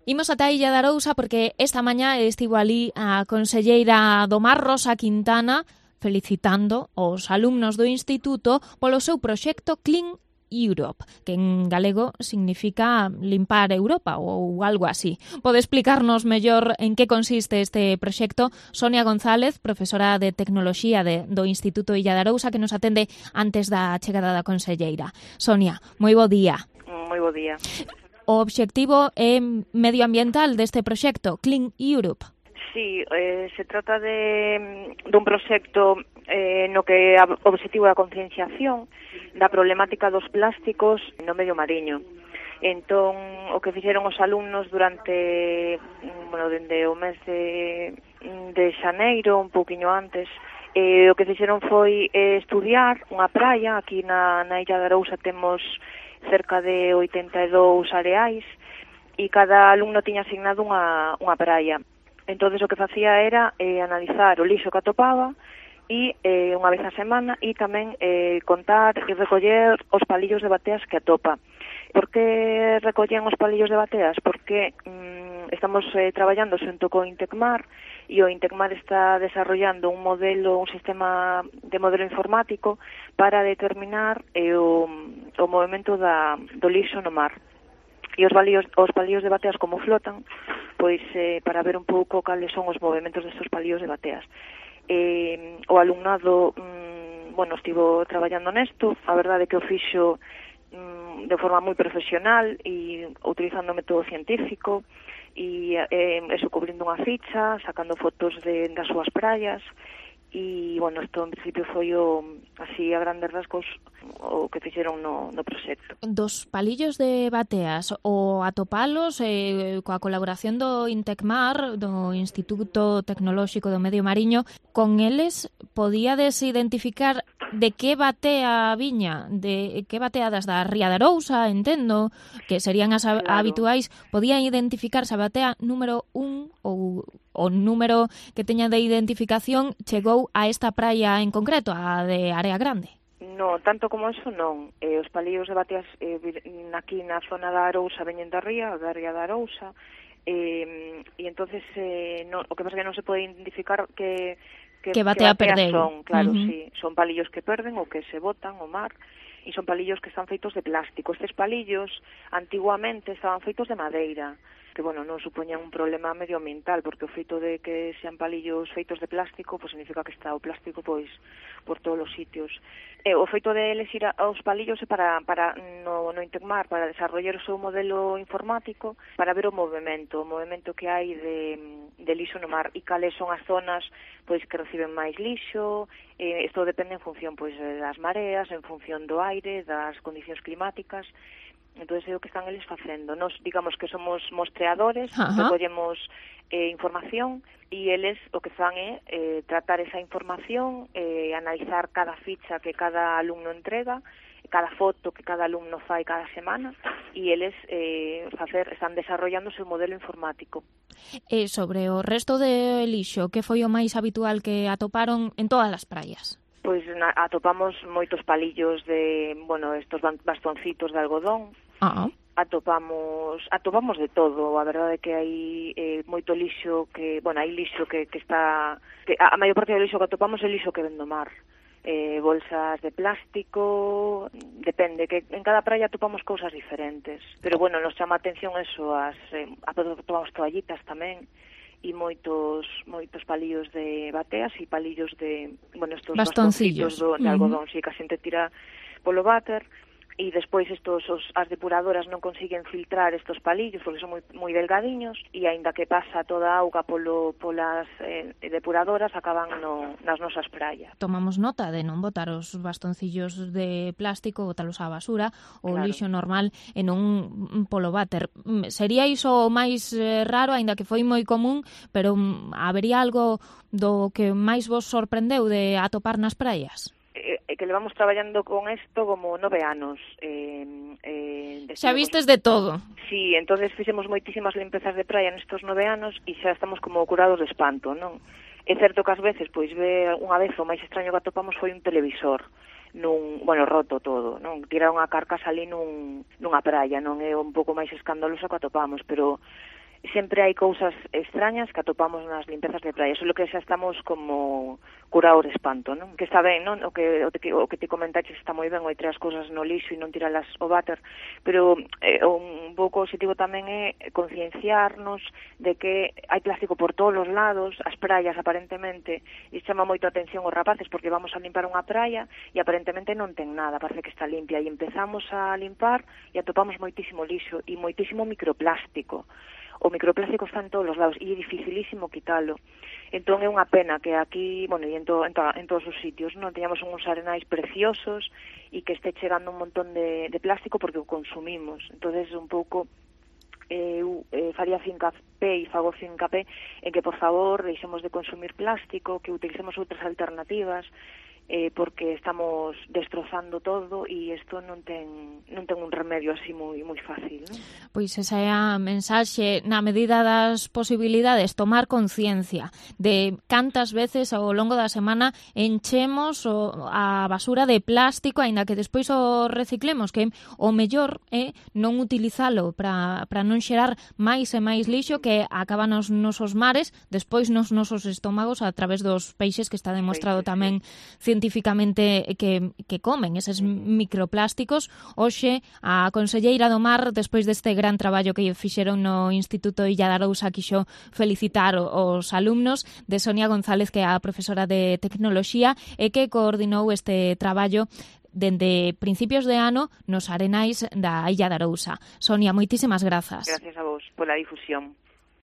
Imos ata a Illa de Arousa porque esta mañá estivo ali a conselleira do Mar, Rosa Quintana, felicitando os alumnos do Instituto polo seu proxecto Clean Europe, que en galego significa limpar Europa ou algo así. Pode explicarnos mellor en que consiste este proxecto Sonia González, profesora de Tecnoloxía do Instituto Illa de Arousa, que nos atende antes da chegada da conselleira. Sonia, moi bo día. Moi bo día. O obxectivo é medioambiental deste proxecto, Clean Europe. Sí, se trata dun proxecto no que o obxectivo é a concienciación da problemática dos plásticos no medio mariño. Entón, o que fixeron os alumnos dende o mes de xaneiro, un pouquiño antes, o que fixeron foi estudiar unha praia. Aquí na Illa de Arousa temos cerca de 82 areais e cada alumno tiña asignado unha praia. Entón, o que facía era analizar o lixo que atopaba e unha vez a semana e tamén contar e recoller os palillos de bateas que atopa. Por que recollían os palillos de bateas? Porque estamos traballando xunto co Intecmar e o Intecmar está desarrollando un sistema de modelo informático para determinar o movimento do lixo no mar. E os palillos de bateas como flotan, pois para ver un pouco cales son os movimentos destes palillos de bateas. O alumnado estivo traballando nesto, a verdade é que o fixo de forma moi profesional e utilizando método científico e cubrindo unha ficha, sacando fotos das súas praias e, isto en principio foi así a grandes rasgos o que fixeron no proxecto. Dos palillos de bateas, o atopalos coa colaboración do Intecmar, do Instituto Tecnolóxico do Medio Mariño, con eles podíades identificar de que batea viña, de que bateadas da Ría de Arousa, entendo, que serían as habituais, podían identificarse a batea número 1 ou o número que teña de identificación chegou a esta praia en concreto, a de Area Grande? No, tanto como eso non. Os palillos de bateas aquí na zona da Arousa veñen da Ría de Arousa, e entonces o que pasa é que non se pode identificar que batea perdeu. Son, claro, sí, son palillos que perden ou que se botan ao mar, e son palillos que están feitos de plástico. Estes palillos antiguamente estaban feitos de madeira, que, non supoñan un problema medioambiental, porque o feito de que sean palillos feitos de plástico, significa que está o plástico, por todos os sitios. O feito de eles ir aos palillos é para no Intecmar, para desarrollar o seu modelo informático, para ver o movimento que hai de lixo no mar, e cales son as zonas que reciben máis lixo. Isto depende en función das mareas, en función do aire, das condicións climáticas. Entón, é o que están eles facendo. Nos, digamos que somos mostreadores, recollemos información, e eles o que fan é tratar esa información, analizar cada ficha que cada alumno entrega, cada foto que cada alumno fai cada semana, e eles están desarrollando o seu modelo informático. E sobre o resto de lixo, que foi o máis habitual que atoparon en todas as praias? Pois atopamos moitos palillos estos bastoncitos de algodón. Atopamos de todo. A verdade é que hai moito lixo hai lixo que está... a maior parte do lixo que atopamos é lixo que ven do mar. Bolsas de plástico, depende, que en cada praia atopamos cousas diferentes. Pero, nos chama a atención eso, atopamos toallitas tamén, e moitos palillos de bateas e palillos de, estos bastoncillos de algodón, que a xente tira polo váter, e despois as depuradoras non consiguen filtrar estos palillos porque son moi delgadiños, e aínda que pasa toda a auga polas depuradoras, acaban nas nosas praias. Tomamos nota de non botar os bastoncillos de plástico, botalos á basura, o lixo normal e non polo váter. Sería iso o máis raro, aínda que foi moi común, pero habería algo do que máis vos sorprendeu de atopar nas praias? Que levamos traballando con isto como 9 anos. Xa vistes de todo. Sí, entonces fixemos moitísimas limpezas de praia nestos 9 anos e xa estamos como curados de espanto, non? É certo que ás veces, unha vez o máis extraño que atopamos foi un televisor, roto todo, non? Tiraron a carcasa ali nunha praia, non é un pouco máis escandaloso que atopamos, pero sempre hai cousas extrañas que atopamos nas limpezas de praia. Eso é o que xa estamos como curados de espanto, non? Que está ben, non? O que te comentaches está moi ben, o tirar as cousas no lixo e non tiralas ao váter, pero un pouco o objetivo tamén é concienciarnos de que hai plástico por todos os lados, as praias aparentemente, e chama moito a atención os rapaces porque vamos a limpar unha praia e aparentemente non ten nada, parece que está limpia, e empezamos a limpar e atopamos moitísimo lixo e moitísimo microplástico. O microplástico está en todos os lados e é dificilísimo quitalo. Entón é unha pena que aquí, bueno, e en todos os sitios, non teñamos uns arenais preciosos e que este chegando un montón de plástico porque o consumimos. Entonces un pouco eu faría fincapé e fago fincapé en que, por favor, deixemos de consumir plástico, que utilicemos outras alternativas, porque estamos destrozando todo e isto non ten un remedio así moi fácil, non? Pois esa é a mensaxe, na medida das posibilidades, tomar conciencia de cantas veces ao longo da semana enchemos a basura de plástico, aínda que despois o reciclemos, que o mellor é non utilizalo para non xerar máis e máis lixo que acaba nos nosos mares, despois nos nosos estómagos a través dos peixes, que está demostrado tamén científicamente que comen eses microplásticos. Hoxe a conselleira do Mar, despois deste gran traballo que fixeron no Instituto Illa de Arousa, quixo felicitar os alumnos de Sonia González, que é a profesora de Tecnoloxía e que coordinou este traballo dende principios de ano nos arenais da Illa de Arousa. Sonia, moitísimas grazas. Gracias a vos pola difusión.